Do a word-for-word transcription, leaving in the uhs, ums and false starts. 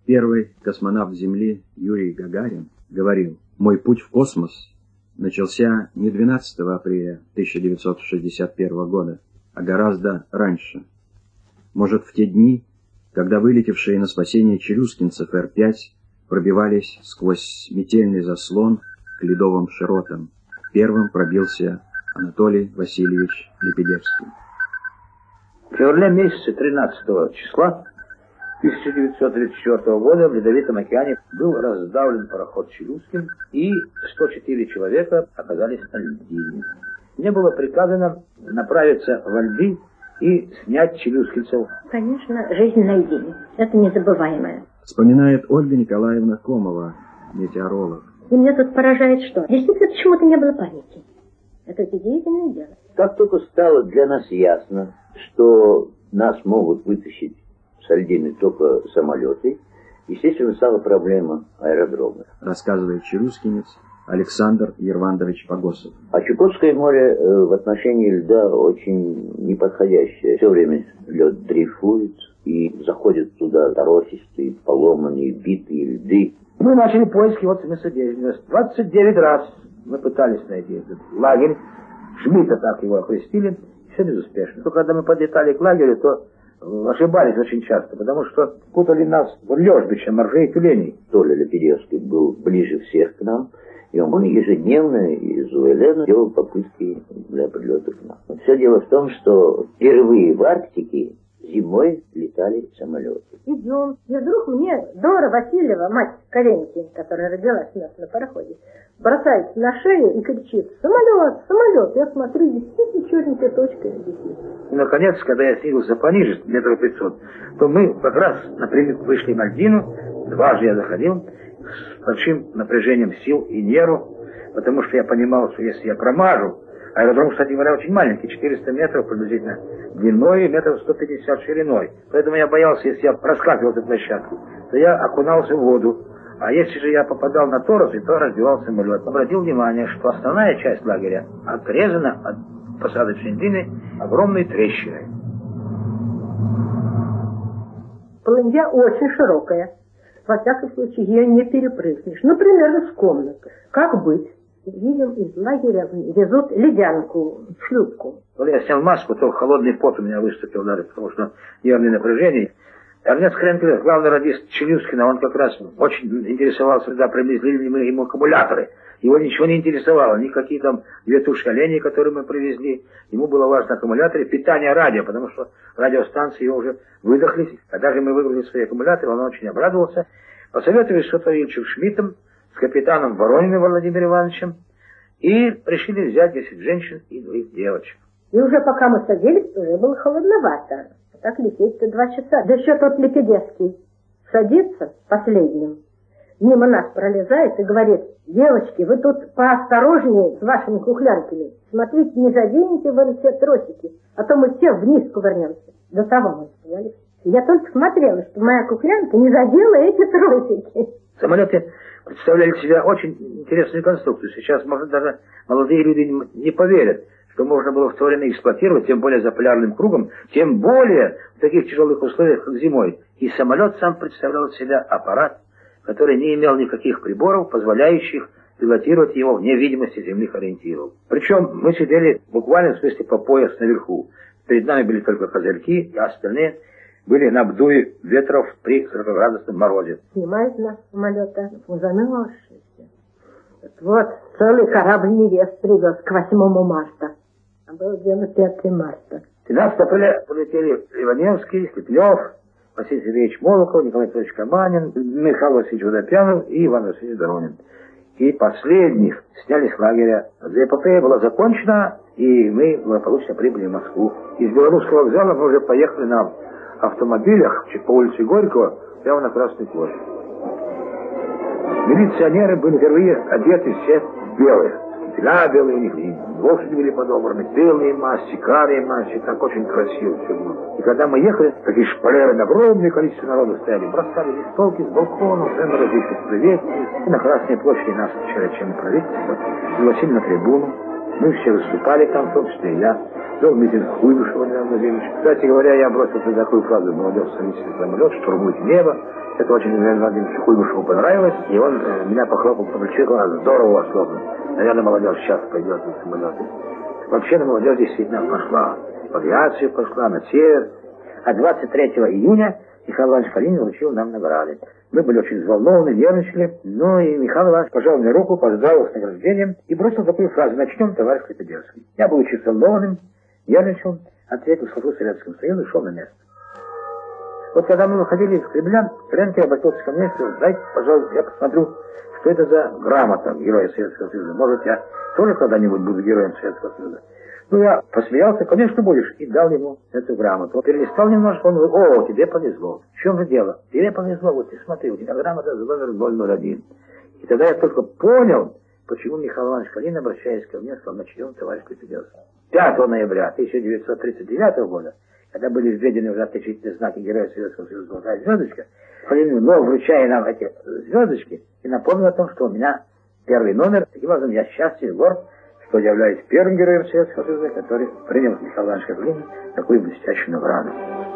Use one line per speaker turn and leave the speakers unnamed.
Первый космонавт Земли Юрий Гагарин говорил: «Мой путь в космос начался не двенадцатого апреля тысяча девятьсот шестьдесят первого года, а гораздо раньше. Может, в те дни, когда вылетевшие на спасение челюскинцев Р пять пробивались сквозь метельный заслон к ледовым широтам, первым пробился Анатолий Васильевич Лепедевский».
В феврале месяце тринадцатого числа тысяча девятьсот тридцать четвёртого года в Ледовитом океане был раздавлен пароход «Челюскин», и сто четыре человека оказались на льдине. Мне было приказано направиться во льды и снять челюскинцев.
Конечно, жизнь на льдине. Это незабываемое.
Вспоминает Ольга Николаевна Комова, метеоролог.
И меня тут поражает что? Действительно, почему-то не было паники. Это удивительное дело.
Как только стало для нас ясно, что нас могут вытащить с льдины только самолеты, естественно, стала проблема аэродрома.
Рассказывает челюскинец Александр Ервандович Погосов.
А Чукотское море э, в отношении льда очень неподходящее. Все время лед дрейфует, и заходят туда торосистые, поломанные, битые льды.
Мы начали поиски вот местодействия. двадцать девять раз мы пытались найти этот лагерь. Шмидта так его окрестили. Все безуспешно. Только когда мы подлетали к лагерю, то ошибались очень часто, потому что путали нас в лежбище моржей и тюленей.
Толя Лепедевский был ближе всех к нам, и он ежедневно из УЛН делал попытки для подлета к нам. Все дело в том, что впервые в Арктике зимой летали самолеты.
Идем. И вдруг мне Дора Васильева, мать Ковеньки, которая родилась у нас на пароходе, бросается на шею и кричит: «Самолет! Самолет!» Я смотрю, действительно черненькая точка висит.
И, наконец, когда я снизился пониже, метров пятьсот, то мы как раз напрямик вышли на льдину. Дважды я заходил с большим напряжением сил и нервов, потому что я понимал, что если я промажу, аэродром, кстати говоря, очень маленький, четыреста метров приблизительно длиной и метров сто пятьдесят шириной. Поэтому я боялся, если я проскакивал эту площадку, то я окунался в воду. А если же я попадал на торосы, то разбивал самолет. Обратил внимание, что основная часть лагеря отрезана от посадочной длины огромной трещиной.
Полынья очень широкая. Во всяком случае, ее не перепрыгнешь. Ну, примерно с комнаты. Как быть? Видим, из лагеря везут ледянку, шлюпку.
Когда я снял маску, то холодный пот у меня выступил даже, потому что нервное напряжение. Эрнест Кренкель, главный радист Челюскина, он как раз очень интересовался, когда привезли мы ему аккумуляторы. Его ничего не интересовало, никакие там две туши оленей, которые мы привезли. Ему было важно аккумуляторы, питание радио, потому что радиостанции его уже выдохлись. Когда же мы выгрузили свои аккумуляторы, он очень обрадовался. Посоветовались с Отто Шмидтом, с капитаном Ворониным Владимиром Ивановичем, и решили взять десять женщин и двоих девочек.
И уже пока мы садились, уже было холодновато. Так лететь-то два часа. Да еще тот Лепедевский садится последним, мимо нас пролезает и говорит: «Девочки, вы тут поосторожнее с вашими кухлянками. Смотрите, не заденете вы все тросики, а то мы все вниз кувырнемся». До того мы сказали. Я только смотрела, что моя кухлянка не задела эти тросики.
Самолеты представляли себя очень интересную конструкцию. Сейчас, может, даже молодые люди не поверят, что можно было в то время эксплуатировать, тем более за полярным кругом, тем более в таких тяжелых условиях, как зимой. И самолет сам представлял из себя аппарат, который не имел никаких приборов, позволяющих пилотировать его вне видимости земных ориентиров. Причем мы сидели буквально в смысле по пояс наверху. Перед нами были только козырьки, а остальные были на обдуве ветров при сорокаградусном морозе.
Снимают нас с самолета, замерзшиеся. Вот целый корабль невест привез к восьмому марта. А было дело пятого марта.
тринадцатого апреля полетели Иваневский, Слепьев, Василий Сергеевич Молоков, Николай Петрович Каманин, Михаил Васильевич Водопьянов и Иван Васильевич Доронин. И последних сняли с лагеря. Эпопея была закончена, и мы благополучно прибыли в Москву. Из Белорусского вокзала мы уже поехали на автомобилях по улице Горького прямо на Красную площадь. Милиционеры были впервые одеты все в белые. Кителя белые у них, и лошади были подобраны, белые масти, карие масти, так очень красиво все было. И когда мы ехали, такие шпалеры, огромное количество народу стояли, бросали листовки с балконов, всем различных приветствий. И на Красной площади нас вчера чем правительство пригласили на трибуну. Мы все выступали там, в том числе и я. Вел митинг Куйбышева Леонид Владимирович. Кстати говоря, я бросил за такую фразу: молодежь, садитесь на самолет, штурмуйте небо. Это очень Владимиру Владимировичу Куйбышеву понравилось, и он э, меня похлопал по плечу, сказал, здорово особенно. Наверное, молодежь сейчас пойдет на самолеты. Вообще, на молодежь действительно пошла. В авиацию пошла, на север. А двадцать третьего июня Михаил Иванович Калинин вручил нам награды. Мы были очень взволнованы, нервничали. Ну и Михаил Иванович пожал мне руку, поздравил с награждением и бросил такую фразу: «Начнем, товарищ Клепидевский». Я был очень взволнованным, нервничал, ответил службу Советскому Союзу и шел на место. Вот когда мы выходили из Кремля, Керенский обратился ко мне и сказал: «Дайте, пожалуйста, я посмотрю, что это за грамота Героя Советского Союза. Может, я тоже когда-нибудь буду Героем Советского Союза?» Ну, я посмеялся: «Конечно будешь», и дал ему эту грамоту. Он перелистал немножко, он говорит: «О, тебе повезло». В чем же дело? Тебе повезло, вот ты смотри, у тебя грамота за номер ноль ноль один. И тогда я только понял, почему Михаил Иванович Калинин, обращаясь ко мне, сказал: «Начнем, товарищ Клепидевский». пятого ноября тысяча девятьсот тридцать девятого года, когда были введены уже отличительные знаки Героя Советского Союза «Золотая звездочка», Калинин, но вручая нам эти звездочки, и напомнил о том, что у меня первый номер. Таким образом, я счастлив, горд, что являюсь первым Героем Советского Союза, который принял Михаил Иванович Калинин такую блестящую награду.